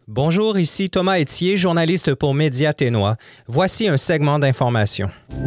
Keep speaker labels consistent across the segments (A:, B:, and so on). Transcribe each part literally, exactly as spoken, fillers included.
A: Bonjour, ici Thomas Etier, journaliste pour Média Ténois. Voici un segment d'information.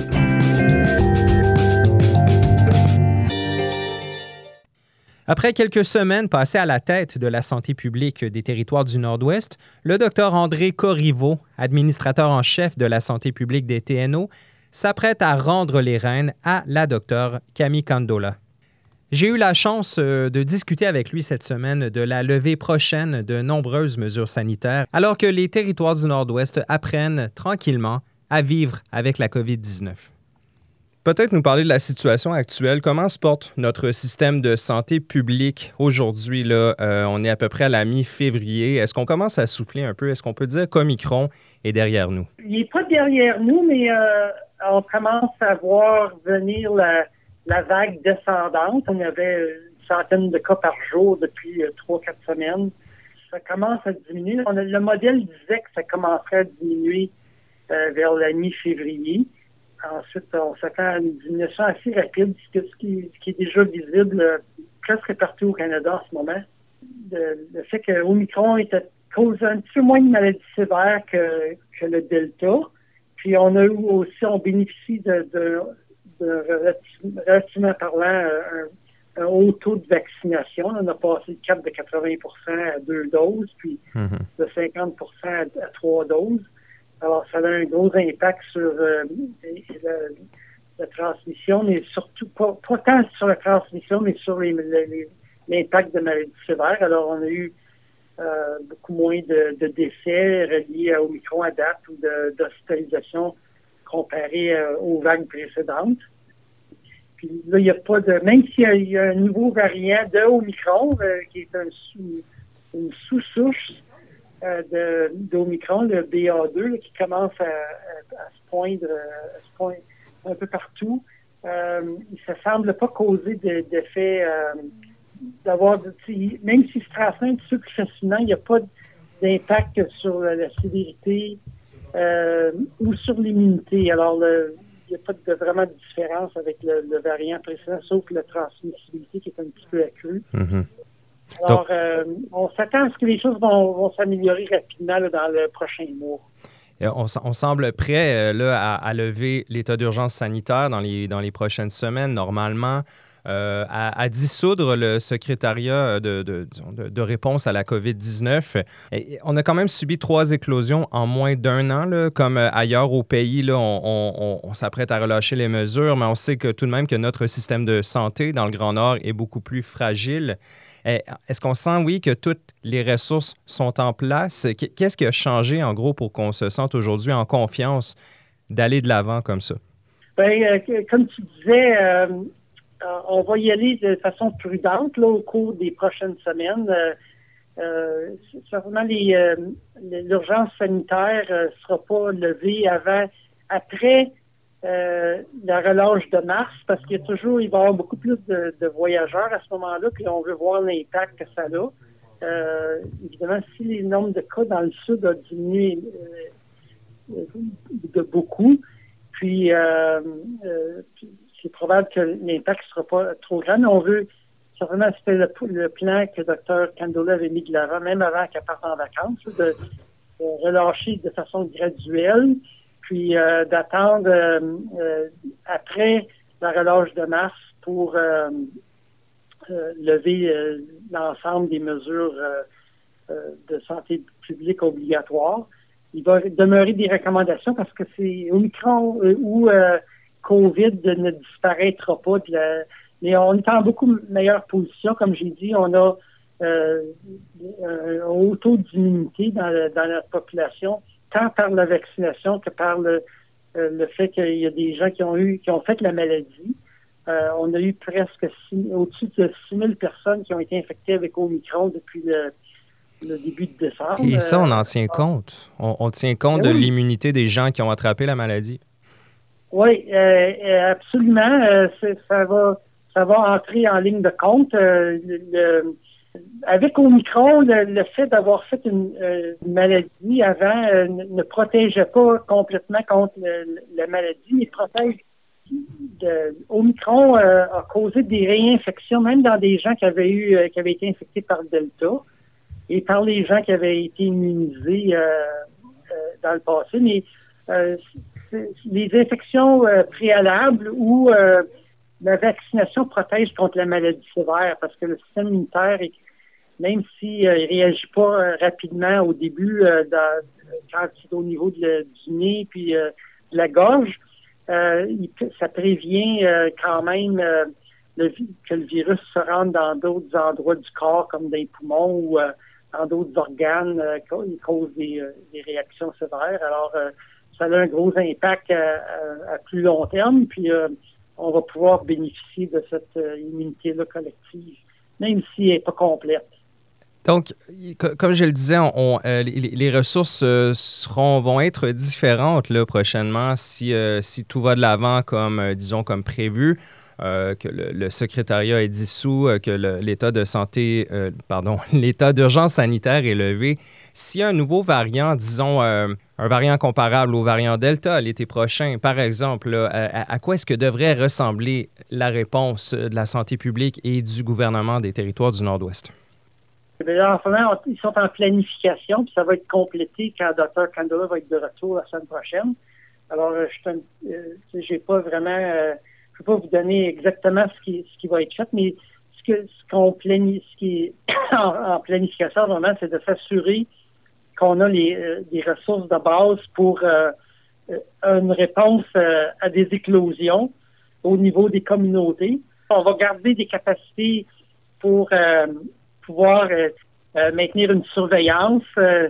A: Après quelques semaines passées à la tête de la santé publique des territoires du Nord-Ouest, le docteur André Corriveau, administrateur en chef de la santé publique des T N O, s'apprête à rendre les rênes à la docteure Camille Candola. J'ai eu la chance de discuter avec lui cette semaine de la levée prochaine de nombreuses mesures sanitaires, alors que les territoires du Nord-Ouest apprennent tranquillement à vivre avec la covid dix-neuf. Peut-être nous parler de la situation actuelle. Comment se porte notre système de santé publique aujourd'hui? Là, euh, on est à peu près à la mi-février. Est-ce qu'on commence à souffler un peu? Est-ce qu'on peut dire qu'Omicron est derrière nous?
B: Il n'est pas derrière nous, mais euh, on commence à voir venir la... la vague descendante. On avait une centaine de cas par jour depuis trois, quatre semaines. Ça commence à diminuer. On a, le modèle disait que ça commencerait à diminuer euh, vers la mi-février. Ensuite, on s'attend à une diminution assez rapide, ce qui, ce qui est déjà visible euh, presque partout au Canada en ce moment. Le, le fait que Omicron était cause un petit peu moins de maladies sévères que, que le Delta. Puis on a eu aussi, on bénéficie de, de de relativement parlant, un, un haut taux de vaccination. On a passé le cap de quatre-vingts pour cent à deux doses, puis mm-hmm. de cinquante pour cent à, à trois doses. Alors, ça a un gros impact sur euh, la, la transmission, mais surtout, pas, pas tant sur la transmission, mais sur les, les, l'impact de maladies sévères. Alors, on a eu euh, beaucoup moins de, de décès reliés à Omicron à date ou de, d'hospitalisation comparé euh, aux vagues précédentes. Puis là, il n'y a pas de... Même s'il y a, il y a un nouveau variant de Omicron, euh, qui est un sous, une sous-souche euh, de, d'Omicron, le B A deux, là, qui commence à, à, à se poindre, à se poindre un peu partout, euh, ça ne semble pas causer de, d'effet euh, d'avoir... De, même s'il se transmet un petit peu plus facilement, il n'y a pas d'impact sur la, la sévérité Euh, ou sur l'immunité. Alors, il n'y a pas de, vraiment de différence avec le, le variant précédent, sauf la transmissibilité qui est un petit peu accrue. Mm-hmm. Alors, Donc, euh, on s'attend à ce que les choses vont, vont s'améliorer rapidement là, dans le prochain mois.
A: On, on semble prêt là, à, à lever l'état d'urgence sanitaire dans les, dans les prochaines semaines, normalement. Euh, à, à dissoudre le secrétariat de, de, de, de réponse à la covid dix-neuf. Et on a quand même subi trois éclosions en moins d'un an, là, comme ailleurs au pays. Là, on, on, on s'apprête à relâcher les mesures, mais on sait que tout de même que notre système de santé dans le Grand Nord est beaucoup plus fragile. Est-ce qu'on sent, oui, que toutes les ressources sont en place? Qu'est-ce qui a changé, en gros, pour qu'on se sente aujourd'hui en confiance d'aller de l'avant comme ça?
B: Bien, euh, comme tu disais... Euh... on va y aller de façon prudente là, au cours des prochaines semaines. Euh, euh, certainement, les, euh, l'urgence sanitaire ne euh, sera pas levée avant, après euh, la relâche de mars, parce qu'il y a toujours, il va y avoir beaucoup plus de, de voyageurs à ce moment-là, puis on veut voir l'impact que ça a. Euh, évidemment, si le nombre de cas dans le sud a diminué euh, de beaucoup, puis, euh, euh, puis c'est probable que l'impact ne sera pas trop grand, mais on veut, certainement, c'était le, le plan que le docteur Candola avait mis de l'avant, même avant qu'elle parte en vacances, de, de relâcher de façon graduelle, puis euh, d'attendre euh, euh, après la relâche de mars pour euh, euh, lever euh, l'ensemble des mesures euh, euh, de santé publique obligatoires. Il va demeurer des recommandations parce que c'est Omicron euh, ou euh, COVID ne disparaîtra pas. Puis la, mais on est en beaucoup meilleure position. Comme j'ai dit, on a euh, un haut taux d'immunité dans, le, dans notre population, tant par la vaccination que par le, euh, le fait qu'il y a des gens qui ont eu qui ont fait la maladie. Euh, on a eu presque six, au-dessus de six mille personnes qui ont été infectées avec Omicron depuis le, le début de décembre.
A: Et ça, on en tient euh, compte. On, on tient compte de oui. l'immunité des gens qui ont attrapé la maladie.
B: Oui, euh, absolument. Euh, ça va, ça va entrer en ligne de compte. Euh, le, le, avec Omicron, le, le fait d'avoir fait une, euh, une maladie avant euh, ne, ne protégeait pas complètement contre le, la maladie, mais protège. De, Omicron euh, a causé des réinfections, même dans des gens qui avaient eu, euh, qui avaient été infectés par Delta. et par les gens qui avaient été immunisés euh, euh, dans le passé. Mais euh, les infections euh, préalables ou euh, la vaccination protège contre la maladie sévère parce que le système immunitaire, est, même s'il euh, ne réagit pas euh, rapidement au début, euh, dans, quand c'est au niveau de le, du nez puis euh, de la gorge, euh, il, ça prévient euh, quand même euh, le, que le virus se rende dans d'autres endroits du corps, comme dans les poumons ou euh, dans d'autres organes, euh, il cause des, euh, des réactions sévères. Alors, euh, ça a un gros impact à, à, à plus long terme, puis euh, on va pouvoir bénéficier de cette euh, immunité-là collective, même si elle n'est pas complète.
A: Donc, comme je le disais, on, on, euh, les, les ressources euh, seront, vont être différentes là, prochainement si, euh, si tout va de l'avant comme, euh, disons, comme prévu, euh, que le, le secrétariat est dissous, euh, que le, l'état de santé, euh, pardon, l'état d'urgence sanitaire est levé. S'il y a un nouveau variant, disons, euh, un variant comparable au variant Delta l'été prochain, par exemple, là, à, à quoi est-ce que devrait ressembler la réponse de la santé publique et du gouvernement des territoires du Nord-Ouest?
B: Bien, en ce moment, ils sont en planification, puis ça va être complété quand le docteur Candola va être de retour la semaine prochaine. Alors, je n'ai euh, pas vraiment, euh, je ne peux pas vous donner exactement ce qui, ce qui va être fait, mais ce que ce qu'on planifie, ce qui est en, en planification en ce moment, c'est de s'assurer qu'on a les, euh, des ressources de base pour euh, une réponse euh, à des éclosions au niveau des communautés. On va garder des capacités pour euh, pouvoir euh, euh, maintenir une surveillance, euh,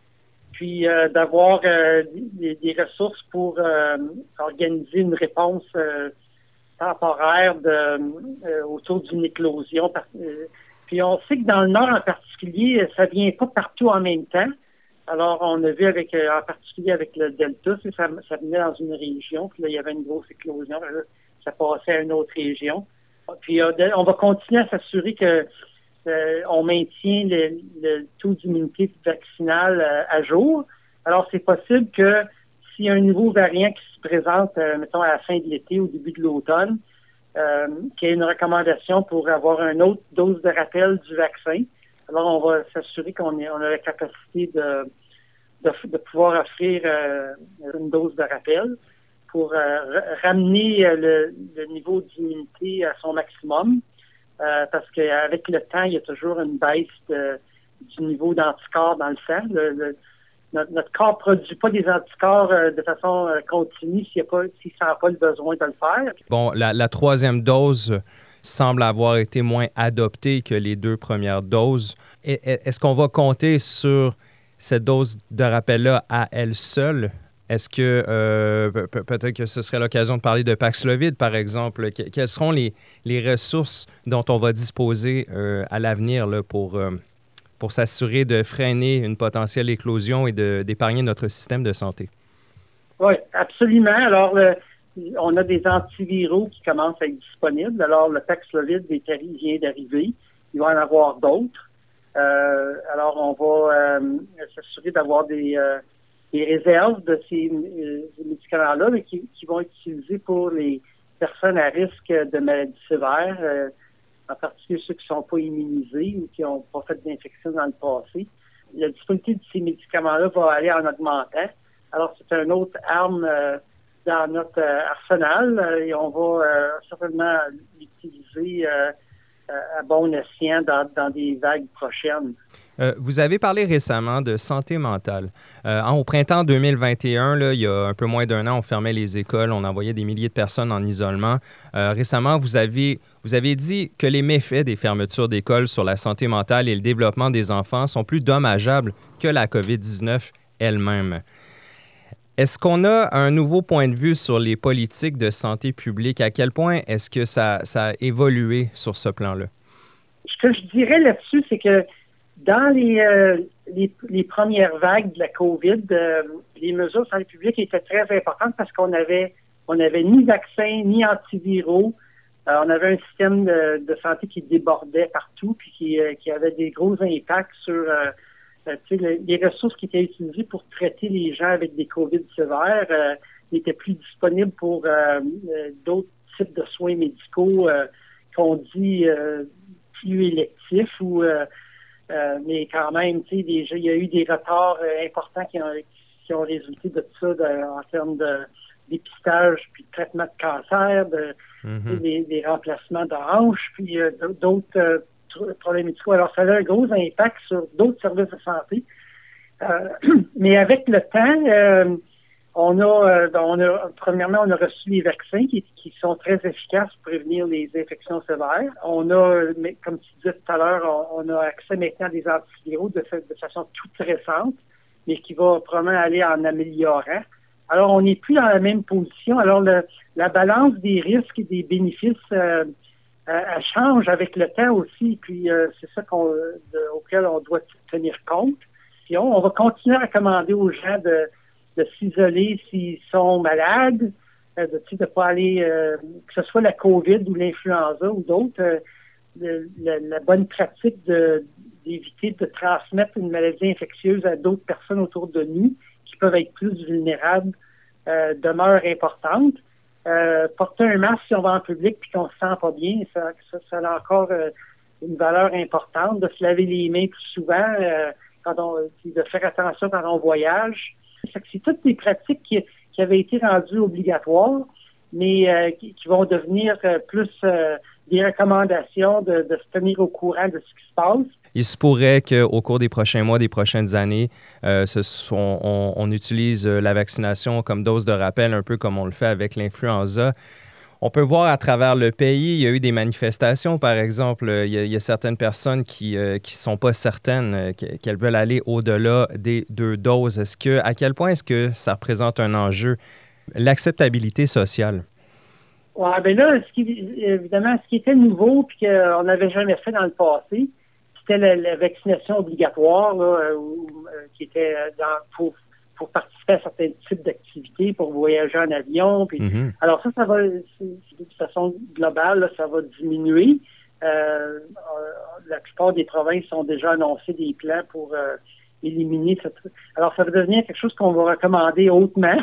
B: puis euh, d'avoir euh, des, des ressources pour euh, organiser une réponse euh, temporaire de, euh, autour d'une éclosion. Euh, puis on sait que dans le Nord en particulier, ça vient pas partout en même temps. Alors on a vu avec, euh, en particulier avec le Delta, ça, ça venait dans une région, puis là il y avait une grosse éclosion, là, ça passait à une autre région. Puis euh, on va continuer à s'assurer que Euh, on maintient le, le taux d'immunité vaccinale euh, à jour. Alors, c'est possible que s'il y a un nouveau variant qui se présente, euh, mettons, à la fin de l'été, au début de l'automne, euh, qu'il y ait une recommandation pour avoir une autre dose de rappel du vaccin. Alors, on va s'assurer qu'on ait, on a la capacité de, de, de pouvoir offrir euh, une dose de rappel pour euh, ramener euh, le, le niveau d'immunité à son maximum. Euh, parce qu'avec le temps, il y a toujours une baisse de, du niveau d'anticorps dans le sang. Le, le, notre, notre corps ne produit pas des anticorps euh, de façon euh, continue s'il ne sent pas le besoin de le faire.
A: Bon, la, la troisième dose semble avoir été moins adoptée que les deux premières doses. Et, est-ce qu'on va compter sur cette dose de rappel-là à elle seule? Est-ce que euh, pe- peut-être que ce serait l'occasion de parler de Paxlovid, par exemple? Que- quelles seront les, les ressources dont on va disposer euh, à l'avenir là, pour, euh, pour s'assurer de freiner une potentielle éclosion et de, d'épargner notre système de santé?
B: Oui, absolument. Alors, le, on a des antiviraux qui commencent à être disponibles. Alors, le Paxlovid vient d'arriver. Il va en avoir d'autres. Euh, alors, on va euh, s'assurer d'avoir des... Euh, des réserves de ces euh, médicaments-là, mais qui, qui vont être utilisés pour les personnes à risque de maladies sévères, euh, en particulier ceux qui ne sont pas immunisés ou qui n'ont pas fait d'infection dans le passé. La disponibilité de ces médicaments-là va aller en augmentant. Alors, c'est une autre arme euh, dans notre euh, arsenal euh, et on va euh, certainement l'utiliser euh, à bon escient dans, dans des vagues prochaines.
A: Euh, vous avez parlé récemment de santé mentale. Euh, au printemps deux mille vingt et un, là, il y a un peu moins d'un an, on fermait les écoles, on envoyait des milliers de personnes en isolement. Euh, récemment, vous avez, vous avez dit que les méfaits des fermetures d'écoles sur la santé mentale et le développement des enfants sont plus dommageables que la covid dix-neuf elle-même. Est-ce qu'on a un nouveau point de vue sur les politiques de santé publique? À quel point est-ce que ça, ça a évolué sur ce plan-là?
B: Ce que je dirais là-dessus, c'est que dans les, euh, les, les premières vagues de la COVID, euh, les mesures de santé publique étaient très importantes parce qu'on avait, on avait ni vaccin, ni antiviraux. Euh, on avait un système de, de santé qui débordait partout puis qui, euh, qui avait des gros impacts sur euh, euh, le, les ressources qui étaient utilisées pour traiter les gens avec des COVID sévères euh, n'étaient plus disponibles pour euh, euh, d'autres types de soins médicaux euh, qu'on dit euh, plus électifs ou euh, Euh, mais quand même, tu sais, il y a eu des retards euh, importants qui ont, qui ont résulté de tout ça de, en termes de dépistage puis de traitement de cancer, de, mm-hmm. des, des remplacements de hanches, puis euh, d'autres euh, problèmes médicaux. Alors, ça a un gros impact sur d'autres services de santé. Euh, mais avec le temps, euh, on a, euh, on a, premièrement, on a reçu les vaccins qui, qui sont très efficaces pour prévenir les infections sévères. On a, mais, comme tu disais tout à l'heure, on, on a accès maintenant à des antiviraux de, de façon toute récente, mais qui va probablement aller en améliorant. Alors, on n'est plus dans la même position. Alors, le, la balance des risques et des bénéfices, euh, elle change avec le temps aussi. Puis, euh, c'est ça qu'on, de, auquel on doit tenir compte. Puis, on, on va continuer à recommander aux gens de, de s'isoler s'ils sont malades, euh, de ne pas aller, euh, que ce soit la COVID ou l'influenza ou d'autres, euh, le, le, la bonne pratique de, d'éviter de transmettre une maladie infectieuse à d'autres personnes autour de nous qui peuvent être plus vulnérables euh, demeure importante. Euh, porter un masque si on va en public puis qu'on se sent pas bien, ça, ça, ça a encore euh, une valeur importante. De se laver les mains plus souvent, euh, quand on, de faire attention quand on voyage. C'est, c'est toutes des pratiques qui, qui avaient été rendues obligatoires, mais euh, qui, qui vont devenir euh, plus euh, des recommandations de, de se tenir au courant de ce qui se passe.
A: Il se pourrait qu'au cours des prochains mois, des prochaines années, euh, ce sont, on, on utilise la vaccination comme dose de rappel, un peu comme on le fait avec l'influenza. On peut voir à travers le pays, il y a eu des manifestations, par exemple. Il y a, il y a certaines personnes qui ne euh, sont pas certaines euh, qu'elles veulent aller au-delà des deux doses. Est-ce que, à quel point est-ce que ça représente un enjeu, l'acceptabilité sociale?
B: Oui, bien là, ce qui, évidemment, ce qui était nouveau et qu'on n'avait jamais fait dans le passé, c'était la, la vaccination obligatoire là, où, euh, qui était dans, pour, pour participer à certains types d'activités, pour voyager en avion. Puis, mm-hmm. Alors ça, ça va, c'est, de façon globale, là, ça va diminuer. Euh, la plupart des provinces ont déjà annoncé des plans pour euh, éliminer cette... Alors ça va devenir quelque chose qu'on va recommander hautement,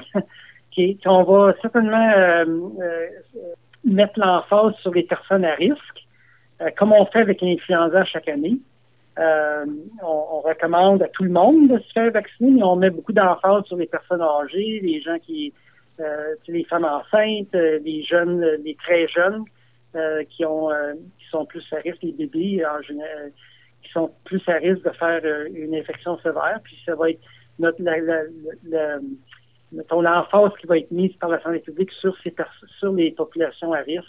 B: qu'on va certainement euh, euh, mettre l'emphase sur les personnes à risque, euh, comme on fait avec l'influenza chaque année. Euh, on, on recommande à tout le monde de se faire vacciner, mais on met beaucoup d'emphase sur les personnes âgées, les gens qui, euh, les femmes enceintes, les jeunes, les très jeunes euh, qui ont, euh, qui sont plus à risque, les bébés en général, qui sont plus à risque de faire euh, une infection sévère. Puis ça va être notre, la, la, la, mettons, l'emphase qui va être mise par la santé publique sur ces pers- sur les populations à risque.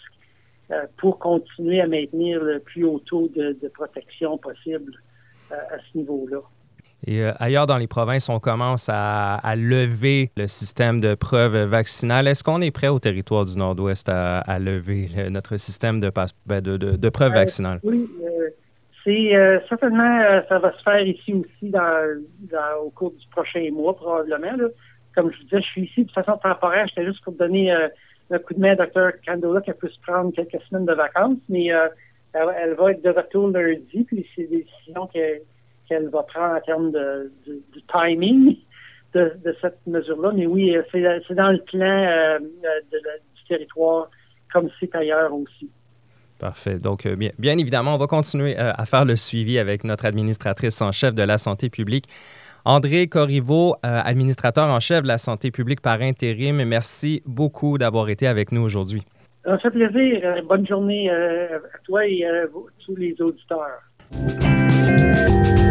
B: Pour continuer à maintenir le plus haut taux de, de protection possible euh, à ce niveau-là.
A: Et euh, ailleurs dans les provinces, on commence à, à lever le système de preuve vaccinale. Est-ce qu'on est prêt au territoire du Nord-Ouest à, à lever le, notre système de, passe, ben de, de, de preuve euh, vaccinale?
B: Oui, euh, c'est euh, certainement, euh, ça va se faire ici aussi dans, dans, au cours du prochain mois probablement. Là. Comme je vous disais, je suis ici de façon temporaire. J'étais juste pour donner... Euh, un coup de main à Dr Candola qu'elle peut se prendre quelques semaines de vacances, mais euh, elle, elle va être de retour lundi, puis c'est des décisions qu'elle, qu'elle va prendre en termes de, de, de timing de, de cette mesure-là. Mais oui, c'est, c'est dans le plan euh, de, de, du territoire, comme c'est ailleurs aussi.
A: Parfait. Donc, euh, bien, bien évidemment, on va continuer euh, à faire le suivi avec notre administratrice en chef de la santé publique, André Corriveau, euh, administrateur en chef de la santé publique par intérim. Merci beaucoup d'avoir été avec nous aujourd'hui.
B: Ça fait plaisir. Bonne journée à toi et à tous les auditeurs.